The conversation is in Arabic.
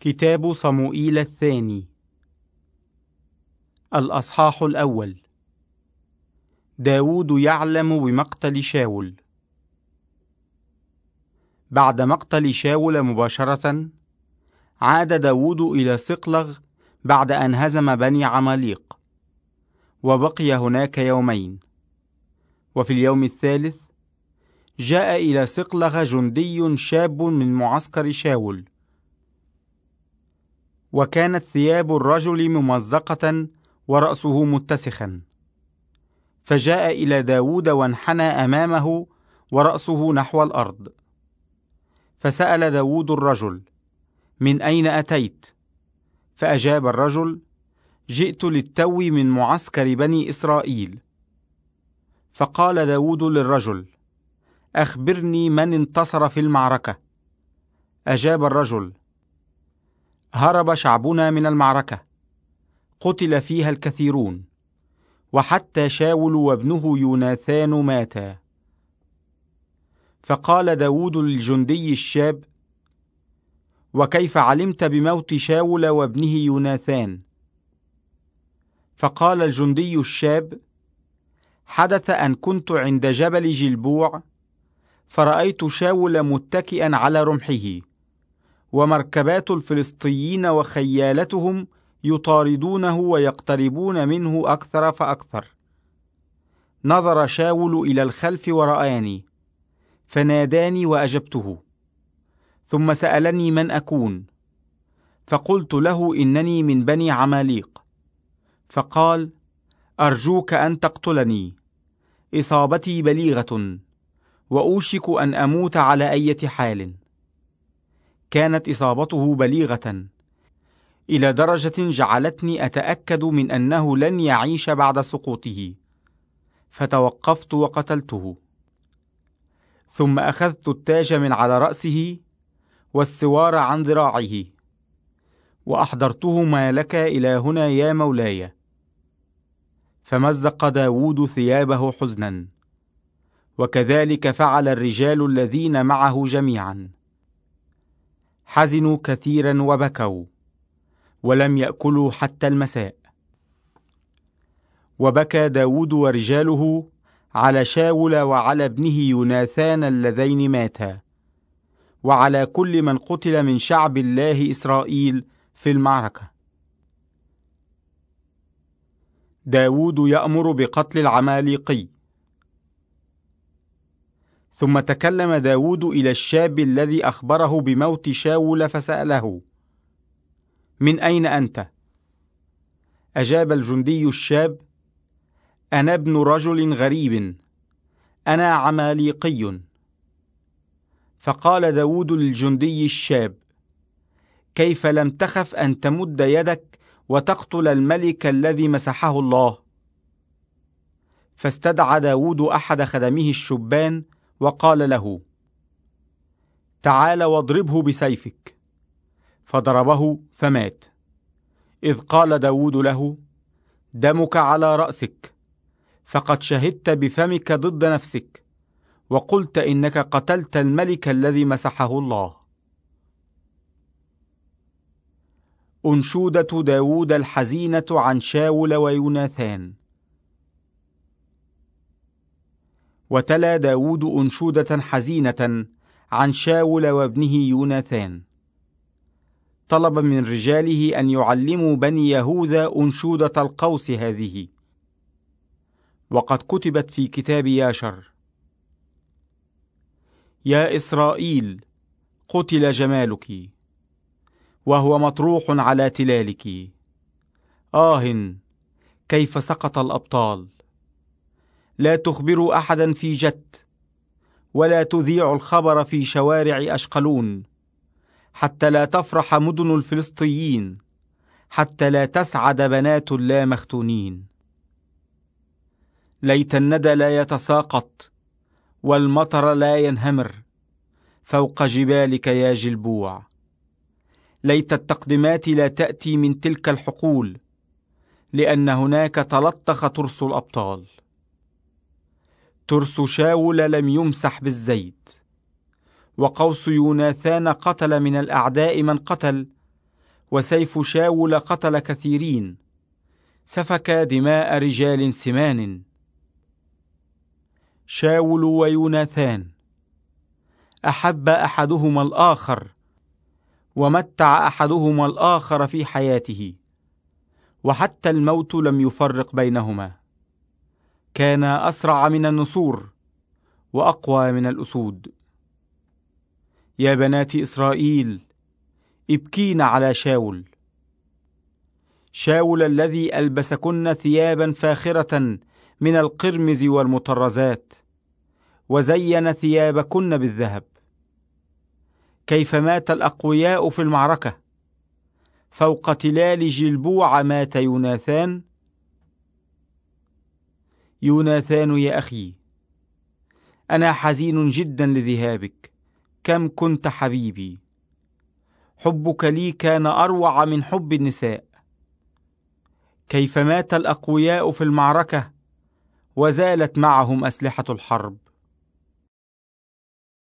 كتاب صموئيل الثاني. الأصحاح الأول. داود يعلم بمقتل شاول. بعد مقتل شاول مباشرة، عاد داود إلى صقلغ بعد أن هزم بني عماليق، وبقي هناك يومين. وفي اليوم الثالث جاء إلى صقلغ جندي شاب من معسكر شاول، وكانت ثياب الرجل ممزقة ورأسه متسخا، فجاء إلى داود وانحنى أمامه ورأسه نحو الأرض. فسأل داود الرجل: من أين أتيت؟ فأجاب الرجل: جئت للتو من معسكر بني إسرائيل. فقال داود للرجل: أخبرني من انتصر في المعركة. أجاب الرجل: هرب شعبنا من المعركة، قتل فيها الكثيرون، وحتى شاول وابنه يوناثان ماتا. فقال داود للجندي الشاب: وكيف علمت بموت شاول وابنه يوناثان؟ فقال الجندي الشاب: حدث أن كنت عند جبل جلبوع، فرأيت شاول متكئا على رمحه، ومركبات الفلسطيين وخيالتهم يطاردونه ويقتربون منه أكثر فأكثر. نظر شاول إلى الخلف ورآني، فناداني وأجبته، ثم سألني من أكون، فقلت له إنني من بني عماليق. فقال: أرجوك أن تقتلني، إصابتي بليغة، وأوشك أن أموت على أي حال. كانت إصابته بليغة إلى درجة جعلتني أتأكد من أنه لن يعيش بعد سقوطه، فتوقفت وقتلته. ثم أخذت التاج من على رأسه والسوار عن ذراعه، وأحضرتهما لك إلى هنا يا مولاي. فمزق داود ثيابه حزنا، وكذلك فعل الرجال الذين معه جميعا. حزنوا كثيرا وبكوا، ولم يأكلوا حتى المساء. وبكى داود ورجاله على شاول وعلى ابنه يوناثان اللذين ماتا، وعلى كل من قتل من شعب الله إسرائيل في المعركة. داود يأمر بقتل العماليقي. ثم تكلم داود إلى الشاب الذي أخبره بموت شاول فسأله: من أين أنت؟ أجاب الجندي الشاب: أنا ابن رجل غريب، أنا عماليقي. فقال داود للجندي الشاب: كيف لم تخف أن تمد يدك وتقتل الملك الذي مسحه الله؟ فاستدعى داود أحد خدمه الشبان وقال له: تعال واضربه بسيفك. فضربه فمات. إذ قال داود له: دمك على رأسك، فقد شهدت بفمك ضد نفسك، وقلت إنك قتلت الملك الذي مسحه الله. أنشودة داود الحزينة عن شاول ويوناثان. وتلا داود أنشودة حزينة عن شاول وابنه يوناثان. طلب من رجاله أن يعلموا بني يهوذا أنشودة القوس هذه، وقد كتبت في كتاب ياشر: يا إسرائيل، قتل جمالك، وهو مطروح على تلالك. كيف سقط الأبطال! لا تخبروا أحدا في جت، ولا تذيعوا الخبر في شوارع أشقلون، حتى لا تفرح مدن الفلسطيين، حتى لا تسعد بنات لا مختونين. ليت الندى لا يتساقط، والمطر لا ينهمر فوق جبالك يا جلبوع. ليت التقدمات لا تأتي من تلك الحقول، لأن هناك تلطخ ترس الأبطال. ترس شاول لم يمسح بالزيت، وقوس يوناثان قتل من الأعداء من قتل، وسيف شاول قتل كثيرين، سفك دماء رجال سمان. شاول ويوناثان أحب أحدهما الآخر، ومتع أحدهما الآخر في حياته، وحتى الموت لم يفرق بينهما. كان أسرع من النسور وأقوى من الأسود. يا بنات إسرائيل، ابكين على شاول، شاول الذي ألبسكن ثيابا فاخرة من القرمز والمطرزات، وزين ثيابكن بالذهب. كيف مات الأقوياء في المعركة، فوق تلال جلبوع مات يوناثان. يوناثان يا أخي، أنا حزين جدا لذهابك، كم كنت حبيبي. حبك لي كان أروع من حب النساء. كيف مات الأقوياء في المعركة، وزالت معهم أسلحة الحرب.